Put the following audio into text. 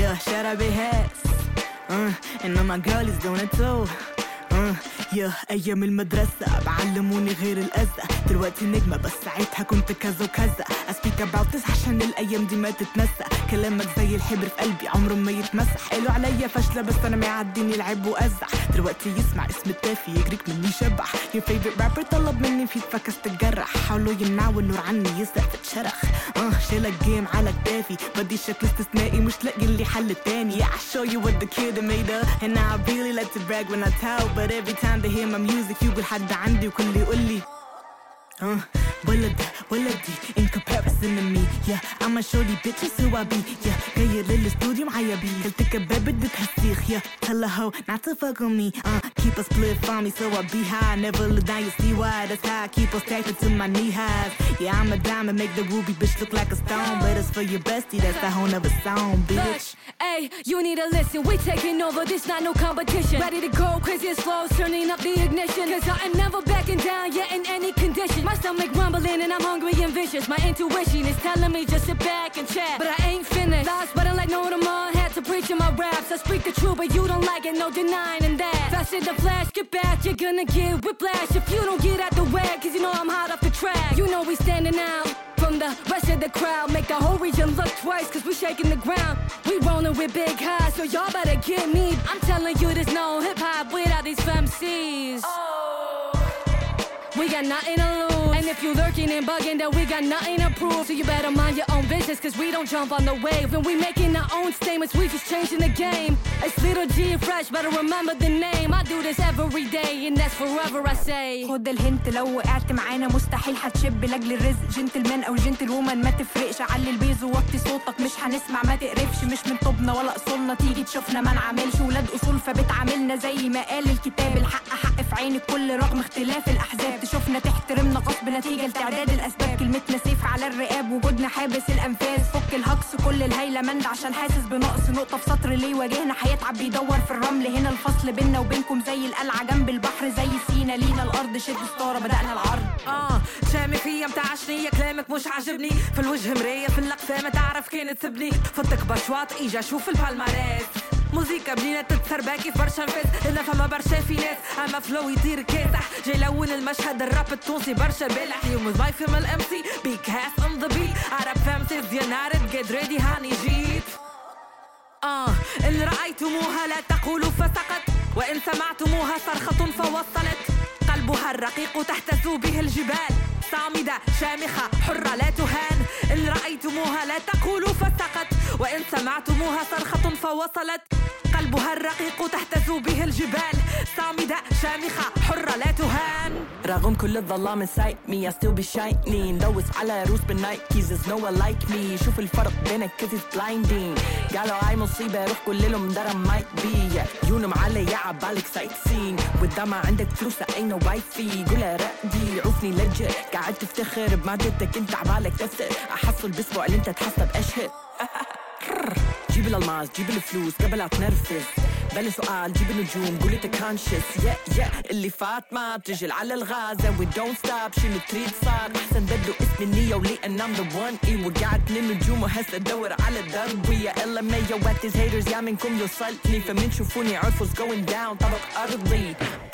yeah, شارع بيهاس and all my girlies doing it too. يا أيام المدرسة بعلموني غير الأذى، دلوقتي نجمة بس ساعتها كنت كذا وكذا. I speak about this عشان الأيام دي ما تتنسى، كلامك زي الحبر في قلبي عمره ما يتمسح. قالوا عليا فاشلة بس أنا معديني لعب وأزع، دلوقتي يسمع اسم التافه يجريك مني شبح. Your favorite rapper طلب مني فيك فكس تتجرح، حاولوا يمنعوا النور عني يسرق تتشرخ. شيلك جيم على كتافي بدي شكل استثنائي مش لاقي اللي حل تاني. Yeah, I show you what the kid made up and now I really like to brag when I tell, but every time they hear my music يقول حد عندي وكل يقولي ولدي in comparison to me. Yeah, I'ma show these bitches who I be. Yeah, جاي للاستوديو معايا بي، قلت كباب بدتها السيخ. Yeah, tell a hoe not to fuck on me. Keep a split for me so I be high, never look down, you see why. That's how I keep us tacked to my knee highs. Yeah, I'm a diamond, make the ruby bitch look like a stone, but it's for your bestie, that's the whole nother song, bitch. Hey, you need to listen, we taking over, this not no competition. Ready to go, crazy and slow, turning up the ignition. Cause I am never backing down, yeah, in any condition. My stomach rumbling and I'm hungry and vicious. My intuition is telling me just sit back and chat, but I ain't finished. Lost, but I like no tomorrow, had to preach in my raps. I speak the truth, but you don't like it, no denying in that. Fast in the flash, get back, you're gonna get whiplash if you don't get out the way, cause you know I'm hot off the track. You know we standing out from the rest of the crowd, make the whole region look twice, cause we shaking the ground. We rolling with big highs, so y'all better get me. I'm telling you there's no hip-hop without these femcs. We got nothing to lose, and if you lurking and bugging that we got nothing to prove, so you better mind your own business, cause we don't jump on the wave. And we making our own statements, we just changing the game. It's Little G Fresh, better remember the name. I do this every day, and that's forever I say. خد الهنت لو وقعت معانا مستحيل هتشب لاجل الرزق. جنتلمان او جنتل وومن ما تفرقش، علي البيز ووطي صوتك مش هنسمع ما تقرفش. مش من طبنا ولا اصولنا تيجي تشوفنا ما نعملش، ولاد اصول فبتعاملنا زي ما قال الكتاب. الحق حق في عين الكل رغم اختلاف الاحزاب، تشوفنا تحترمنا غصب نتيجة لتعداد الأسباب. كلمتنا سيف على الرقاب، وجودنا حابس الأنفاس. فك الهكس كل الهيلة مند عشان حاسس بنقص نقطة في سطر ليه واجهنا. هيتعب بيدور في الرمل، هنا الفصل بينا وبينكم زي القلعة جنب البحر، زي سينا لينا الأرض شد ستارة بدأنا العرض. شامي فيا متعشنية كلامك مش عاجبني، في الوجه مراية في اللقفة ما تعرف كانت تسبني. فتك بشواط إيجا شوف البالماريس، موسيقى بنينة تتسرباكي في برشا نفاس، إلا فما برشا في ناس أما فلو يطير كاسح. جاي لون المشهد الراب التونسي برشا بالح، يوم ضايف من الامسي بيك هاس on the beat. عرب فامسيز ينارد get ready هاني جيت. إن رأيتموها لا تقولوا فسقط، وإن سمعتموها صرخة فوصلت. قلبها الرقيق تهتز به الجبال، صامدة شامخة حرة لا تهان. إن رأيتموها لا تقولوا فسقط، وإن سمعتموها صرخة فوصلت. قلبها الرقيق تهتز به الجبال، صامدة شامخة حرة لا تهان. رغم كل الظلام inside me I still be shining. لوس على روس بالنايكيز there's no one like me. شوف الفرق بينك cause it's blinding. قالوا هاي مصيبة روح قول لهم درم might be. يونم علي عبالك سايت سين، والدمع عندك فلوس عينه واي في. قولها رأدي عوفني لجأ، قاعد تفتخر بمادتك انت عبالك تفسر. أحصل باسبوع اللي انت تحسب أشهر. جيب الألماس جيب الفلوس قبل لا تنرفز، بلا سؤال جيب النجوم قولي تكانشس. اللي فات ما تجل على الغاز and we don't stop. شنو تريد صار أحسن بدو اسم النية ولأن I'm the one. وقعت للنجوم وهسه أدور على الدرب. يا LMA يا what these haters يا منكم يوصلني، فمن شوفوني عرفوا going down طبق أرضي.